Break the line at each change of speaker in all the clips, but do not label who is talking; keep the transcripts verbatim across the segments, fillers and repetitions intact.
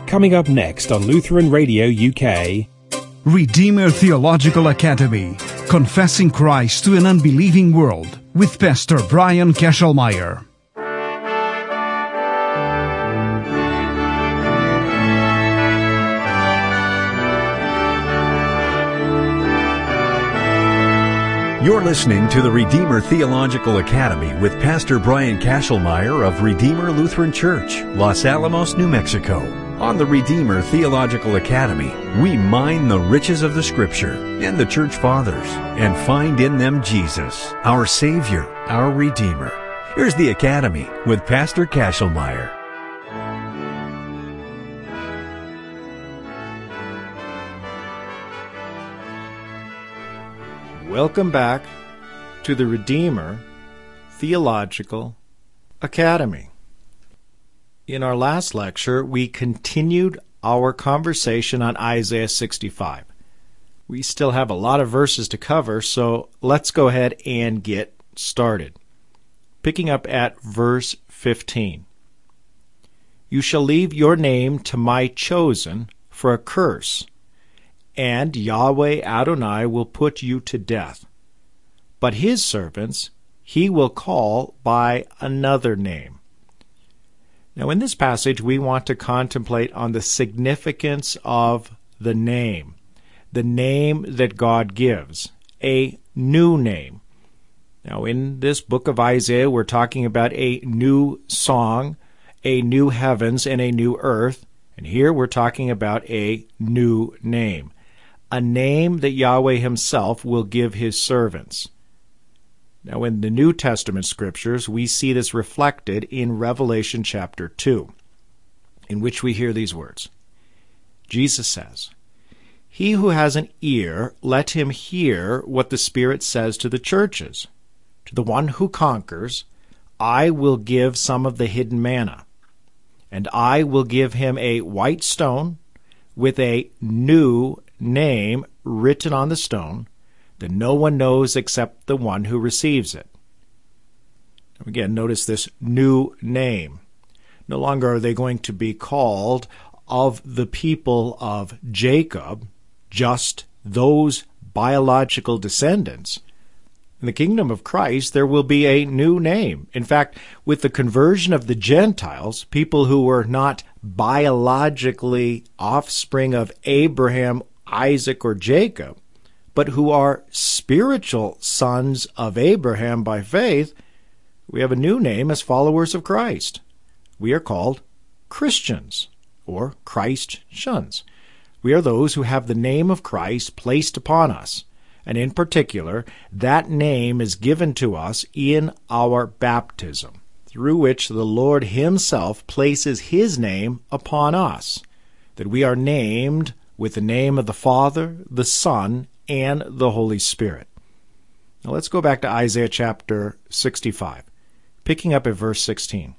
Coming up next on Lutheran Radio U K.
Redeemer Theological Academy, Confessing Christ to an Unbelieving World, with Pastor Brian Kesselmeyer.
You're listening to the Redeemer Theological Academy with Pastor Brian Kesselmeyer of Redeemer Lutheran Church, Los Alamos, New Mexico. On the Redeemer Theological Academy, we mine the riches of the Scripture and the Church Fathers and find in them Jesus, our Savior, our Redeemer. Here's the Academy with Pastor Kesselmeyer.
Welcome back to the Redeemer Theological Academy. In our last lecture, we continued our conversation on Isaiah sixty-five. We still have a lot of verses to cover, so let's go ahead and get started. Picking up at verse fifteen. You shall leave your name to my chosen for a curse, and Yahweh Adonai will put you to death. But his servants he will call by another name. Now in this passage we want to contemplate on the significance of the name, the name that God gives, a new name. Now in this book of Isaiah we're talking about a new song, a new heavens and a new earth, and here we're talking about a new name. A name that Yahweh himself will give his servants. Now in the New Testament scriptures, we see this reflected in Revelation chapter two, in which we hear these words. Jesus says, He who has an ear, let him hear what the Spirit says to the churches. To the one who conquers, I will give some of the hidden manna, and I will give him a white stone with a new name written on the stone that no one knows except the one who receives it. Again, notice this new name. No longer are they going to be called of the people of Jacob, just those biological descendants. In the kingdom of Christ, there will be a new name. In fact, with the conversion of the Gentiles, people who were not biologically offspring of Abraham, Isaac, or Jacob, but who are spiritual sons of Abraham by faith, we have a new name as followers of Christ. We are called Christians, or Christians. We are those who have the name of Christ placed upon us, and in particular, that name is given to us in our baptism, through which the Lord himself places his name upon us, that we are named with the name of the Father, the Son, and the Holy Spirit. Now let's go back to Isaiah chapter sixty-five, picking up at verse sixteen.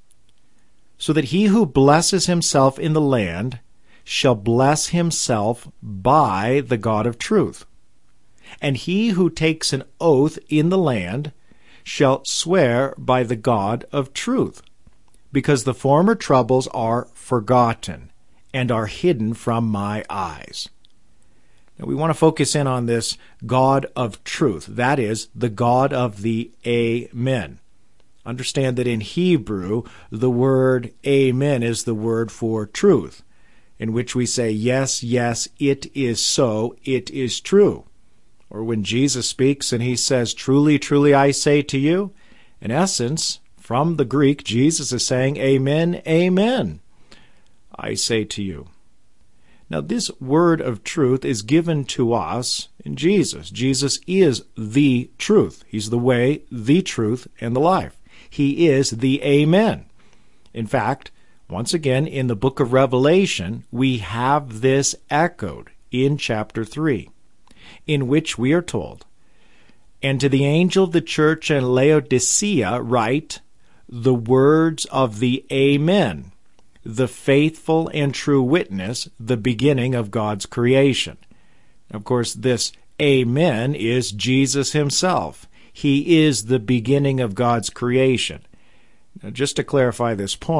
So that he who blesses himself in the land shall bless himself by the God of truth. And he who takes an oath in the land shall swear by the God of truth, because the former troubles are forgotten and are hidden from my eyes. Now we want to focus in on this God of truth. That is, the God of the Amen. Understand that in Hebrew, the word Amen is the word for truth, in which we say, yes, yes, it is so, it is true. Or when Jesus speaks and he says, truly, truly, I say to you, in essence, from the Greek, Jesus is saying, Amen, amen, I say to you. Now, this word of truth is given to us in Jesus. Jesus is the truth. He's the way, the truth, and the life. He is the Amen. In fact, once again, in the book of Revelation, we have this echoed in chapter three, in which we are told, And to the angel of the church in Laodicea write the words of the Amen, the faithful and true witness, the beginning of God's creation. Of course, this Amen is Jesus himself. He is the beginning of God's creation. Now, just to clarify this point,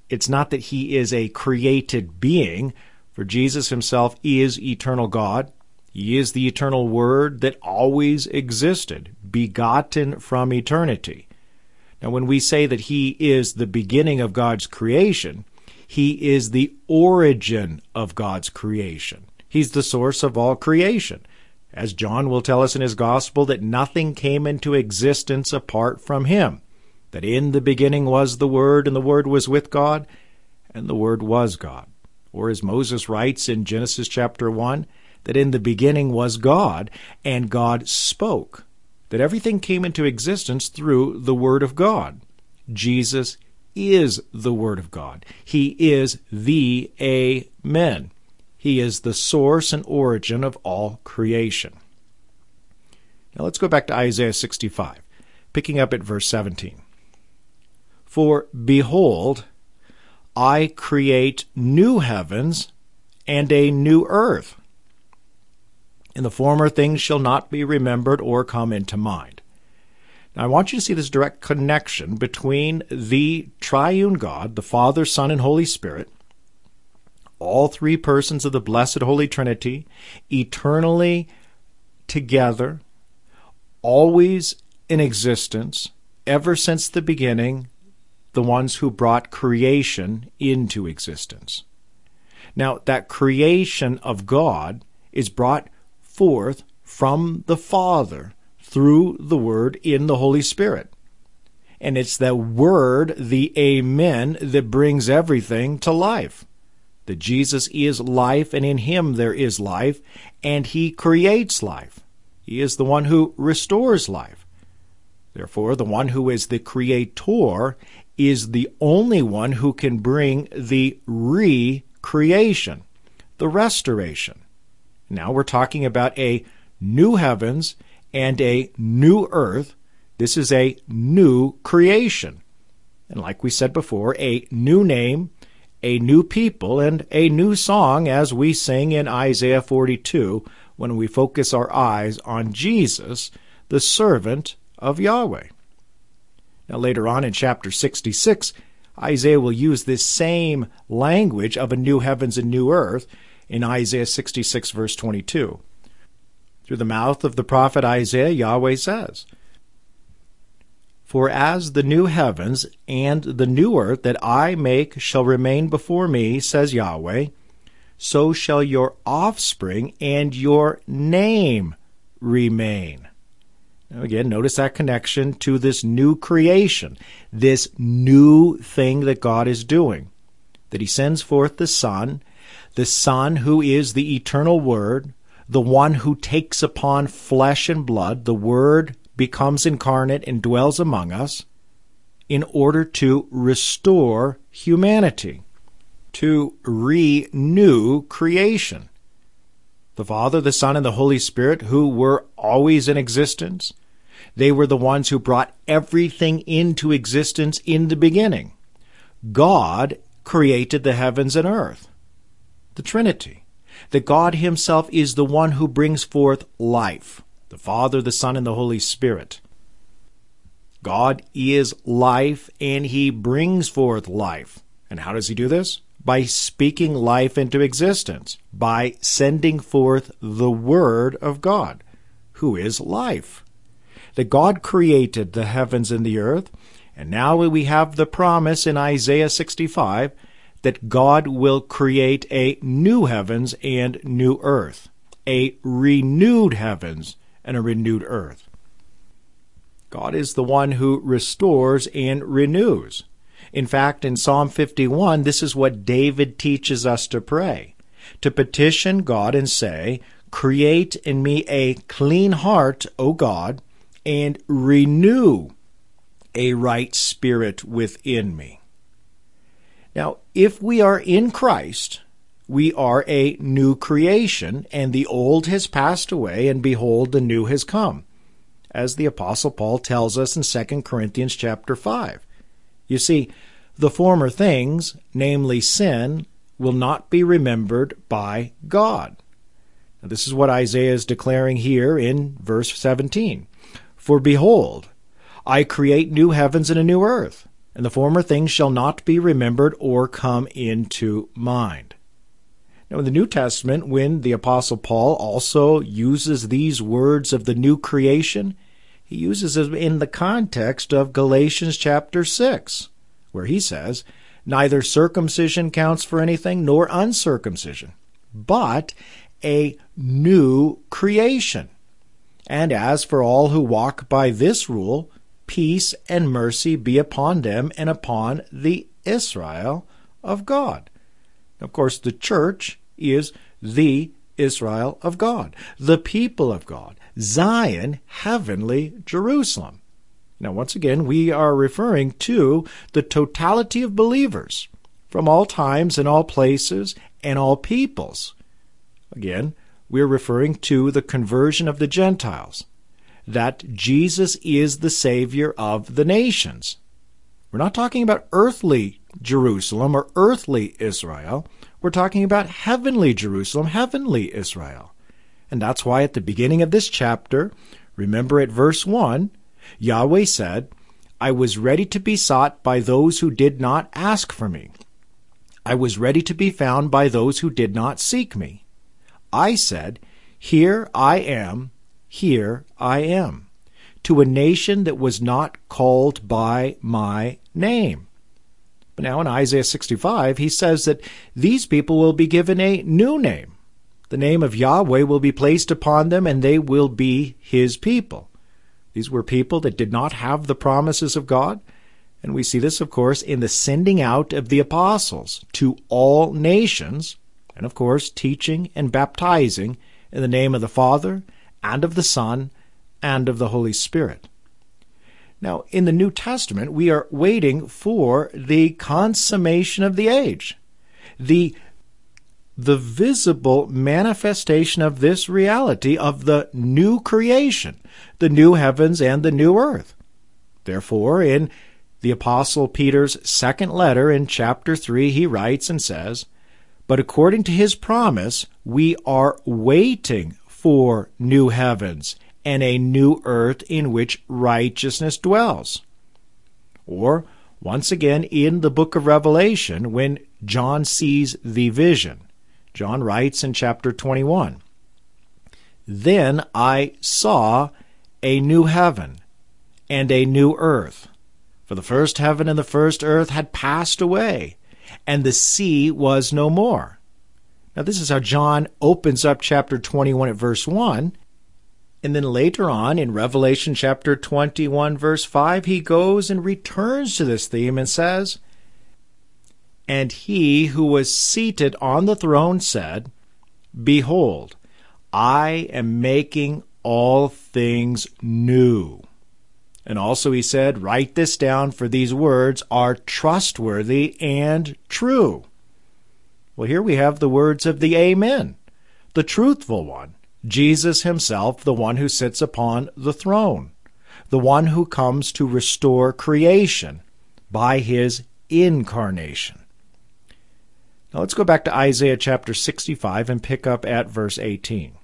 it's not that he is a created being, for Jesus himself is eternal God. He is the eternal Word that always existed, begotten from eternity. Now, when we say that he is the beginning of God's creation, he is the origin of God's creation. He's the source of all creation. As John will tell us in his gospel, that nothing came into existence apart from him. That in the beginning was the Word, and the Word was with God, and the Word was God. Or as Moses writes in Genesis chapter one, that in the beginning was God, and God spoke. That everything came into existence through the Word of God. Jesus is the Word of God. He is the Amen. He is the source and origin of all creation. Now let's go back to Isaiah sixty-five, picking up at verse seventeen. For behold, I create new heavens and a new earth, and the former things shall not be remembered or come into mind. Now I want you to see this direct connection between the triune God, the Father, Son, and Holy Spirit, all three persons of the blessed Holy Trinity, eternally together, always in existence, ever since the beginning, the ones who brought creation into existence. Now, that creation of God is brought forth from the Father through the Word in the Holy Spirit. And it's the Word, the Amen, that brings everything to life. That Jesus is life, and in him there is life, and he creates life. He is the one who restores life. Therefore, the one who is the creator is the only one who can bring the re-creation, the restoration. Now we're talking about a new heavens and a new earth. This is a new creation. And like we said before, a new name, a new people, and a new song, as we sing in Isaiah forty-two when we focus our eyes on Jesus, the servant of Yahweh. Now later on in chapter sixty-six, Isaiah will use this same language of a new heavens and new earth in Isaiah sixty-six verse twenty-two. Through the mouth of the prophet Isaiah, Yahweh says, For as the new heavens and the new earth that I make shall remain before me, says Yahweh, so shall your offspring and your name remain. Now again, notice that connection to this new creation, this new thing that God is doing, that he sends forth the Son, the Son who is the eternal Word, the one who takes upon flesh and blood, the Word becomes incarnate and dwells among us, in order to restore humanity, to renew creation. The Father, the Son, and the Holy Spirit, who were always in existence, they were the ones who brought everything into existence in the beginning. God created the heavens and earth, the Trinity. That God himself is the one who brings forth life, the Father, the Son, and the Holy Spirit. God is life, and he brings forth life. And how does he do this? By speaking life into existence, by sending forth the Word of God, who is life. That God created the heavens and the earth, and now we have the promise in Isaiah sixty-five that God will create a new heavens and new earth, a renewed heavens and a renewed earth. God is the one who restores and renews. In fact, in Psalm fifty-one, this is what David teaches us to pray, to petition God and say, Create in me a clean heart, O God, and renew a right spirit within me. Now, if we are in Christ, we are a new creation, and the old has passed away, and behold, the new has come, as the Apostle Paul tells us in Second Corinthians chapter five. You see, the former things, namely sin, will not be remembered by God. Now, this is what Isaiah is declaring here in verse seventeen. For behold, I create new heavens and a new earth, and the former things shall not be remembered or come into mind. Now, in the New Testament, when the Apostle Paul also uses these words of the new creation, he uses them in the context of Galatians chapter six, where he says, neither circumcision counts for anything nor uncircumcision, but a new creation. And as for all who walk by this rule, peace and mercy be upon them and upon the Israel of God. Of course, the church is the Israel of God, the people of God, Zion, heavenly Jerusalem. Now, once again, we are referring to the totality of believers from all times and all places and all peoples. Again, we're referring to the conversion of the Gentiles, that Jesus is the Savior of the nations. We're not talking about earthly Jerusalem or earthly Israel. We're talking about heavenly Jerusalem, heavenly Israel. And that's why at the beginning of this chapter, remember at verse one, Yahweh said, I was ready to be sought by those who did not ask for me. I was ready to be found by those who did not seek me. I said, here I am, here I am, to a nation that was not called by my name. But now in Isaiah sixty-five, he says that these people will be given a new name. The name of Yahweh will be placed upon them, and they will be his people. These were people that did not have the promises of God, and we see this, of course, in the sending out of the apostles to all nations, and, of course, teaching and baptizing in the name of the Father, and of the Son, and of the Holy Spirit. Now, in the New Testament, we are waiting for the consummation of the age, the the visible manifestation of this reality of the new creation, the new heavens and the new earth. Therefore, in the Apostle Peter's second letter in chapter three, he writes and says, but according to his promise, we are waiting for new heavens and a new earth in which righteousness dwells. Or, once again, in the book of Revelation, when John sees the vision, John writes in chapter twenty-one, then I saw a new heaven and a new earth, for the first heaven and the first earth had passed away, and the sea was no more. Now this is how John opens up chapter twenty-one at verse one, and then later on in Revelation chapter twenty-one verse five, he goes and returns to this theme and says, and he who was seated on the throne said, behold, I am making all things new. And also he said, write this down, for these words are trustworthy and true. Well, here we have the words of the Amen, the truthful one, Jesus himself, the one who sits upon the throne, the one who comes to restore creation by his incarnation. Now let's go back to Isaiah chapter sixty-five and pick up at verse eighteen.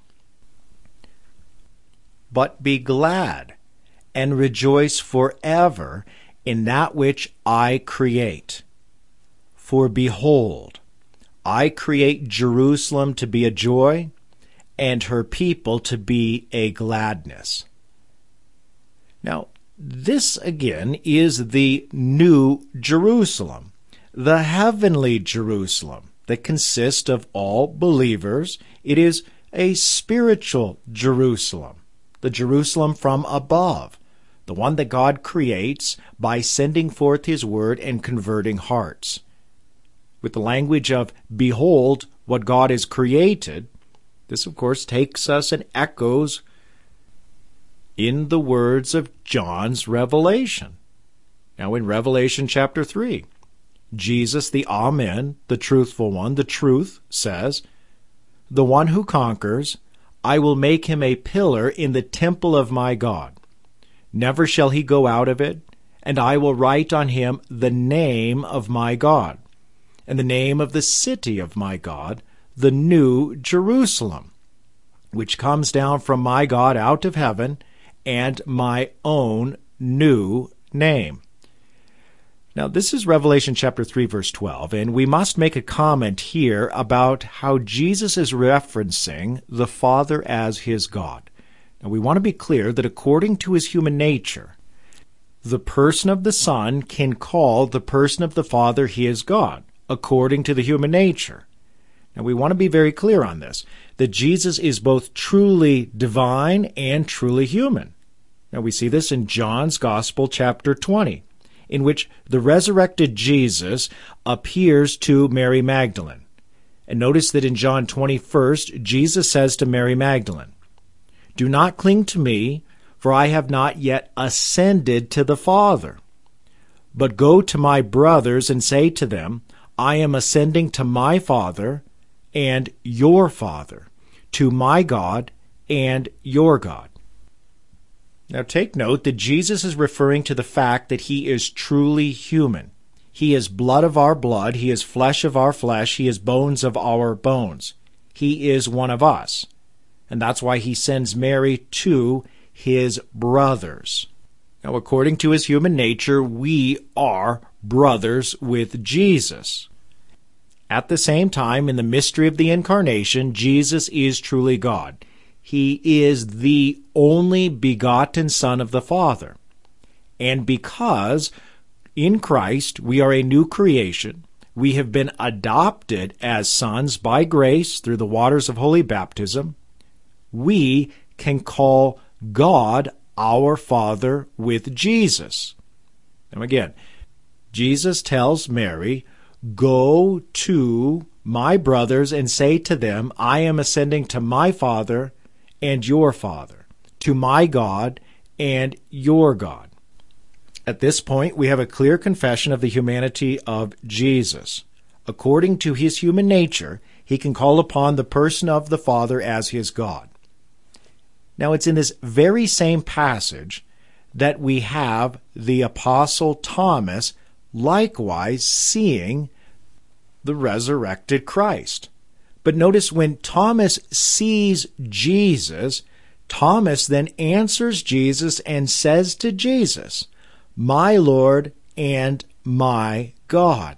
But be glad and rejoice forever in that which I create. For behold, I create Jerusalem to be a joy, and her people to be a gladness. Now, this again is the new Jerusalem, the heavenly Jerusalem that consists of all believers. It is a spiritual Jerusalem, the Jerusalem from above, the one that God creates by sending forth his word and converting hearts. With the language of, behold what God has created, this, of course, takes us and echoes in the words of John's Revelation. Now, in Revelation chapter three, Jesus, the Amen, the truthful one, the truth, says, the one who conquers, I will make him a pillar in the temple of my God. Never shall he go out of it, and I will write on him the name of my God, and the name of the city of my God, the new Jerusalem, which comes down from my God out of heaven, and my own new name. Now, this is Revelation chapter three, verse twelve, and we must make a comment here about how Jesus is referencing the Father as his God. Now, we want to be clear that according to his human nature, the person of the Son can call the person of the Father his God, according to the human nature. Now, we want to be very clear on this, that Jesus is both truly divine and truly human. Now, we see this in John's Gospel, chapter twenty, in which the resurrected Jesus appears to Mary Magdalene. And notice that in John twenty-first, Jesus says to Mary Magdalene, "Do not cling to me, for I have not yet ascended to the Father. But go to my brothers and say to them, I am ascending to my Father and your Father, to my God and your God." Now take note that Jesus is referring to the fact that he is truly human. He is blood of our blood, he is flesh of our flesh, he is bones of our bones. He is one of us. And that's why he sends Mary to his brothers. Now, according to his human nature, we are brothers with Jesus. At the same time, in the mystery of the Incarnation, Jesus is truly God. He is the only begotten Son of the Father. And because in Christ we are a new creation, we have been adopted as sons by grace through the waters of holy baptism, we can call God our Father with Jesus. Now again, Jesus tells Mary, "Go to my brothers and say to them, I am ascending to my Father and your Father, to my God and your God." At this point, we have a clear confession of the humanity of Jesus. According to his human nature, he can call upon the person of the Father as his God. Now, it's in this very same passage that we have the Apostle Thomas likewise seeing the resurrected Christ. But notice when Thomas sees Jesus, Thomas then answers Jesus and says to Jesus, "My Lord and my God."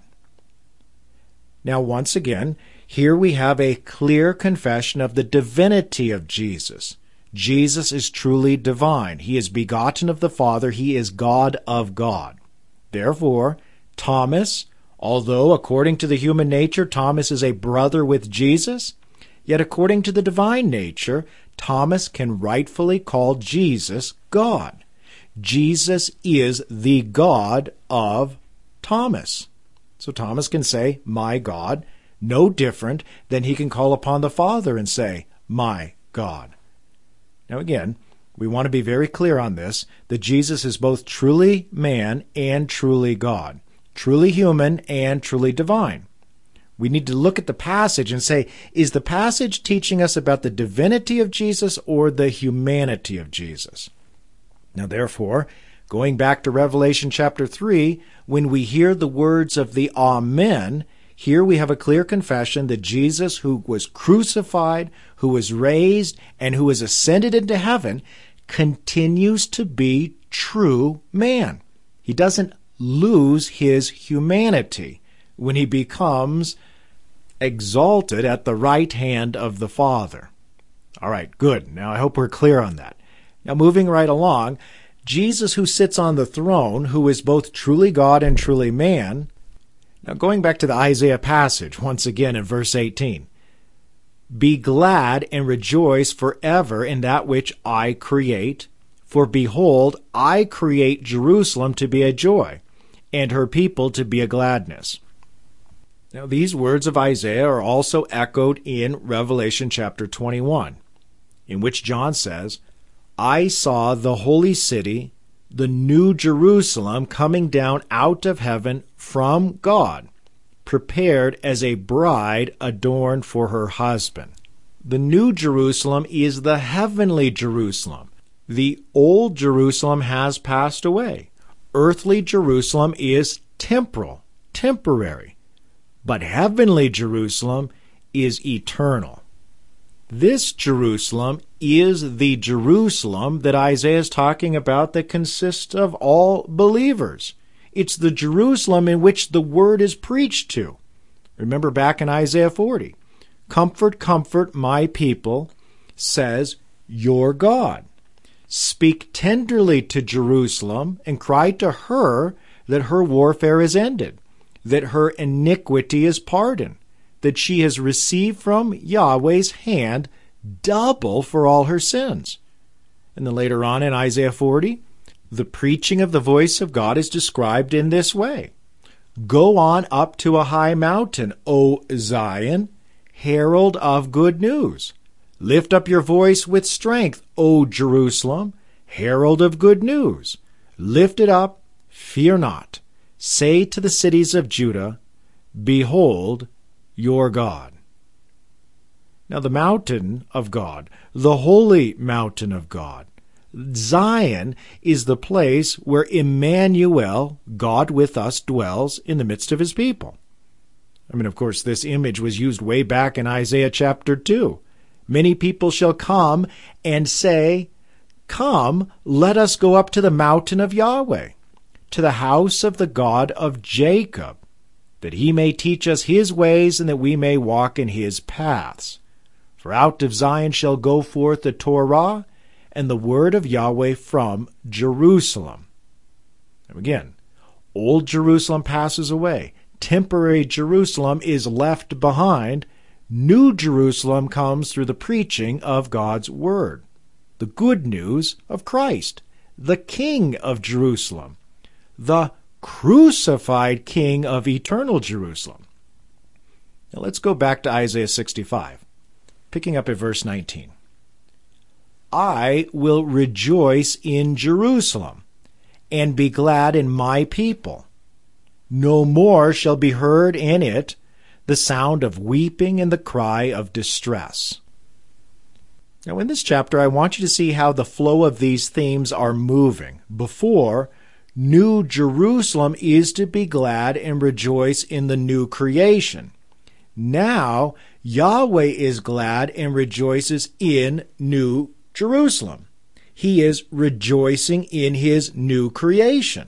Now, once again, here we have a clear confession of the divinity of Jesus. Jesus is truly divine. He is begotten of the Father. He is God of God. Therefore, Thomas, although according to the human nature, Thomas is a brother with Jesus, yet according to the divine nature, Thomas can rightfully call Jesus God. Jesus is the God of Thomas. So Thomas can say, "My God," no different than he can call upon the Father and say, "My God." Now again, we want to be very clear on this, that Jesus is both truly man and truly God, truly human and truly divine. We need to look at the passage and say, is the passage teaching us about the divinity of Jesus or the humanity of Jesus? Now therefore, going back to Revelation chapter three, when we hear the words of the Amen, here we have a clear confession that Jesus, who was crucified, who was raised, and who has ascended into heaven, continues to be true man. He doesn't lose his humanity when he becomes exalted at the right hand of the Father. All right, good. Now I hope we're clear on that. Now moving right along, Jesus who sits on the throne, who is both truly God and truly man. Now going back to the Isaiah passage, once again in verse eighteen. "Be glad and rejoice forever in that which I create. For behold, I create Jerusalem to be a joy, and her people to be a gladness." Now these words of Isaiah are also echoed in Revelation chapter twenty-one, in which John says, "I saw the holy city, the new Jerusalem, coming down out of heaven from God, prepared as a bride adorned for her husband." The new Jerusalem is the heavenly Jerusalem. The old Jerusalem has passed away. Earthly Jerusalem is temporal, temporary. But heavenly Jerusalem is eternal. This Jerusalem is the Jerusalem that Isaiah is talking about that consists of all believers. It's the Jerusalem in which the word is preached to. Remember back in Isaiah forty. Comfort, comfort my people, says your God. Speak tenderly to Jerusalem and cry to her that her warfare is ended, that her iniquity is pardoned, that she has received from Yahweh's hand double for all her sins. And then later on in Isaiah forty, the preaching of the voice of God is described in this way. Go on up to a high mountain, O Zion, herald of good news. Lift up your voice with strength, O Jerusalem, herald of good news. Lift it up, fear not. Say to the cities of Judah, behold your God. Now the mountain of God, the holy mountain of God, Zion is the place where Emmanuel, God with us, dwells in the midst of his people. I mean, of course, this image was used way back in Isaiah chapter two. Many people shall come and say, come, let us go up to the mountain of Yahweh, to the house of the God of Jacob, that he may teach us his ways and that we may walk in his paths. For out of Zion shall go forth the Torah and the word of Yahweh from Jerusalem. Now again, old Jerusalem passes away. Temporary Jerusalem is left behind. New Jerusalem comes through the preaching of God's word. The good news of Christ, the King of Jerusalem, the crucified King of eternal Jerusalem. Now let's go back to Isaiah sixty-five, picking up at verse nineteen. I will rejoice in Jerusalem and be glad in my people. No more shall be heard in it the sound of weeping and the cry of distress. Now in this chapter, I want you to see how the flow of these themes are moving. Before, New Jerusalem is to be glad and rejoice in the new creation. Now, Yahweh is glad and rejoices in New Jerusalem. He is rejoicing in his new creation.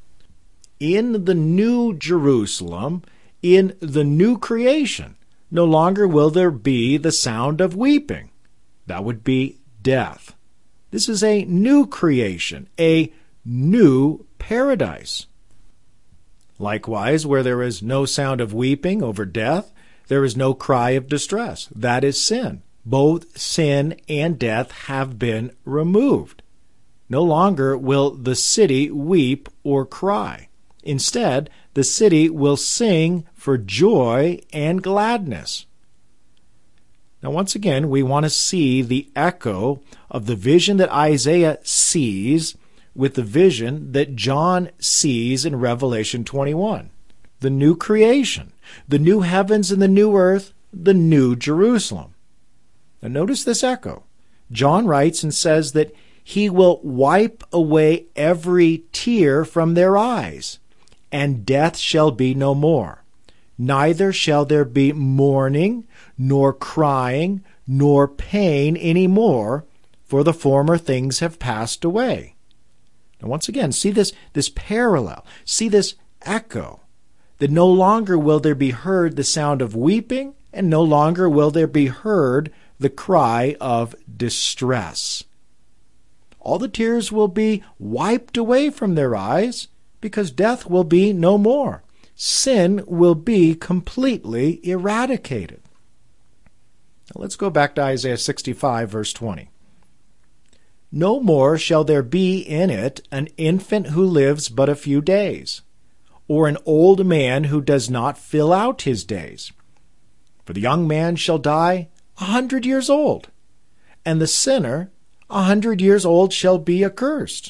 In the New Jerusalem, in the new creation, no longer will there be the sound of weeping. That would be death. This is a new creation, a new paradise. Likewise, where there is no sound of weeping over death, there is no cry of distress. That is sin. Both sin and death have been removed. No longer will the city weep or cry. Instead, the city will sing for joy and gladness. Now, once again, we want to see the echo of the vision that Isaiah sees with the vision that John sees in Revelation twenty-one. The new creation, the new heavens and the new earth, the new Jerusalem. Now, notice this echo. John writes and says that he will wipe away every tear from their eyes, and death shall be no more. Neither shall there be mourning, nor crying, nor pain any more, for the former things have passed away. Now once again, see this, this parallel, see this echo, that no longer will there be heard the sound of weeping, and no longer will there be heard the cry of distress. All the tears will be wiped away from their eyes, because death will be no more. Sin will be completely eradicated. Now let's go back to Isaiah sixty-five, verse twenty. No more shall there be in it an infant who lives but a few days, or an old man who does not fill out his days. For the young man shall die a hundred years old, and the sinner a hundred years old shall be accursed.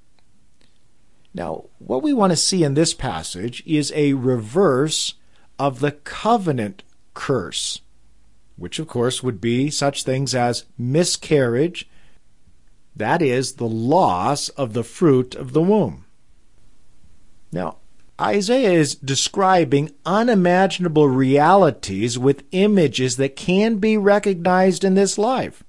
Now, what we want to see in this passage is a reverse of the covenant curse, which of course would be such things as miscarriage, that is, the loss of the fruit of the womb. Now, Isaiah is describing unimaginable realities with images that can be recognized in this life.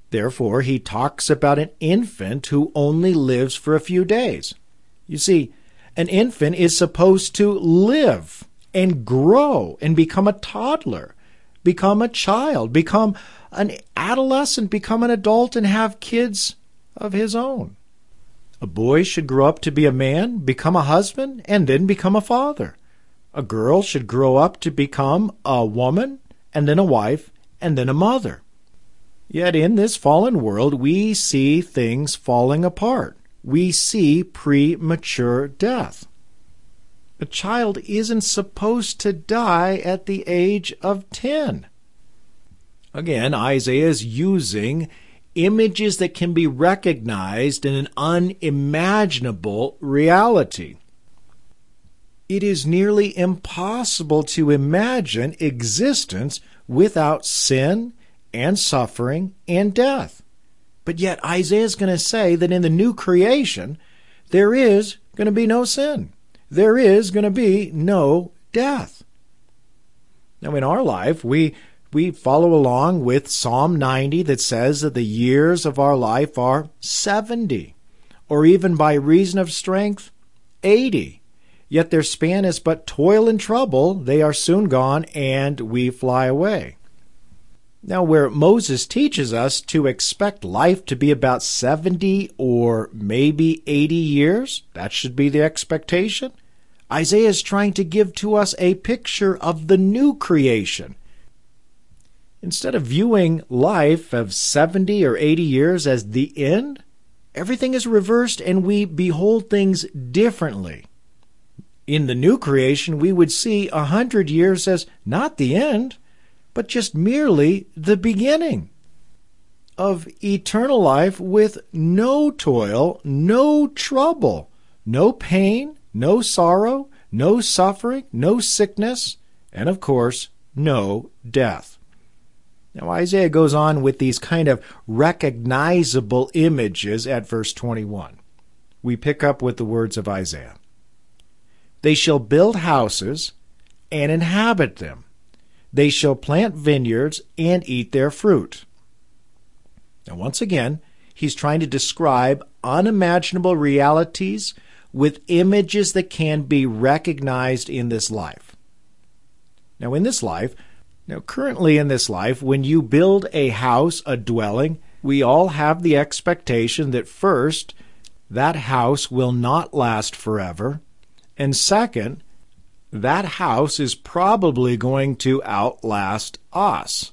Therefore, he talks about an infant who only lives for a few days. You see, An infant is supposed to live and grow and become a toddler, become a child, become an adolescent, become an adult, and have kids of his own. A boy should grow up to be a man, become a husband, and then become a father. A girl should grow up to become a woman, and then a wife, and then a mother. Yet in this fallen world, we see things falling apart. We see premature death. A child isn't supposed to die at the age of ten. Again, Isaiah is using images that can be recognized in an unimaginable reality. It is nearly impossible to imagine existence without sin and suffering and death. But yet Isaiah is going to say that in the new creation, there is going to be no sin. There is going to be no death. Now in our life, we we follow along with Psalm ninety that says that the years of our life are seventy, or even by reason of strength, eighty. Yet their span is but toil and trouble. They are soon gone, and we fly away. Now, where Moses teaches us to expect life to be about seventy or maybe eighty years, that should be the expectation, Isaiah is trying to give to us a picture of the new creation. Instead of viewing life of seventy or eighty years as the end, everything is reversed and we behold things differently. In the new creation, we would see a hundred years as not the end, but just merely the beginning of eternal life with no toil, no trouble, no pain, no sorrow, no suffering, no sickness, and of course, no death. Now Isaiah goes on with these kind of recognizable images at verse twenty-one. We pick up with the words of Isaiah. They shall build houses and inhabit them. They shall plant vineyards and eat their fruit. Now, once again, he's trying to describe unimaginable realities with images that can be recognized in this life. Now, in this life, now currently in this life, when you build a house, a dwelling, we all have the expectation that first, that house will not last forever, and second, that house is probably going to outlast us.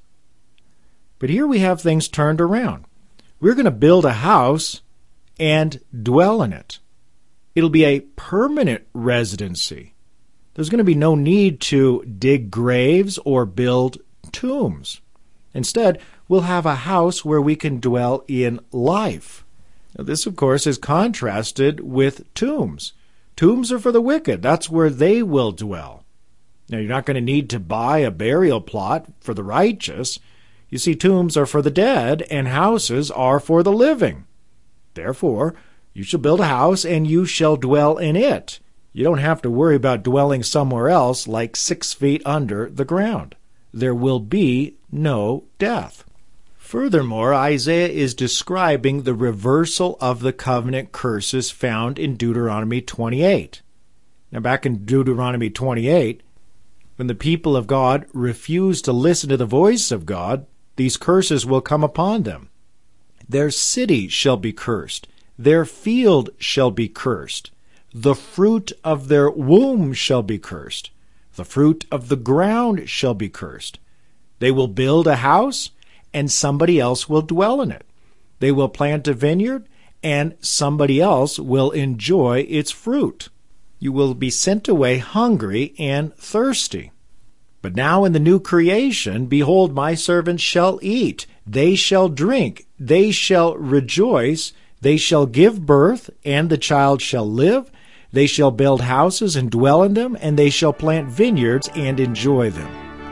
But here we have things turned around. We're going to build a house and dwell in it. It'll be a permanent residency. There's going to be no need to dig graves or build tombs. Instead, we'll have a house where we can dwell in life. Now, this, of course, is contrasted with tombs. Tombs are for the wicked. That's where they will dwell. Now, you're not going to need to buy a burial plot for the righteous. You see, tombs are for the dead, and houses are for the living. Therefore, you shall build a house, and you shall dwell in it. You don't have to worry about dwelling somewhere else like six feet under the ground. There will be no death. Furthermore, Isaiah is describing the reversal of the covenant curses found in Deuteronomy twenty-eight. Now, back in Deuteronomy twenty-eight, when the people of God refuse to listen to the voice of God, these curses will come upon them. Their city shall be cursed. Their field shall be cursed. The fruit of their womb shall be cursed. The fruit of the ground shall be cursed. They will build a house, and somebody else will dwell in it. They will plant a vineyard, and somebody else will enjoy its fruit. You will be sent away hungry and thirsty. But now in the new creation, behold, my servants shall eat, they shall drink, they shall rejoice, they shall give birth, and the child shall live. They shall build houses and dwell in them, and they shall plant vineyards and enjoy them.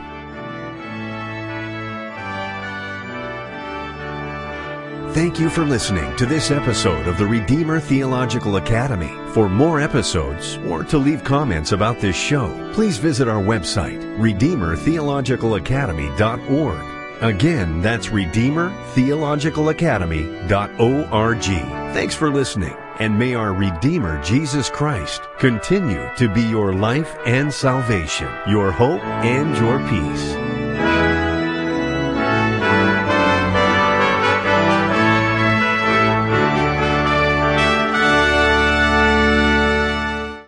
Thank you for listening to this episode of the Redeemer Theological Academy. For more episodes or to leave comments about this show, please visit our website, redeemer theological academy dot org. Again, that's redeemer theological academy dot org. Thanks for listening. And may our Redeemer, Jesus Christ, continue to be your life and salvation, your hope and your peace.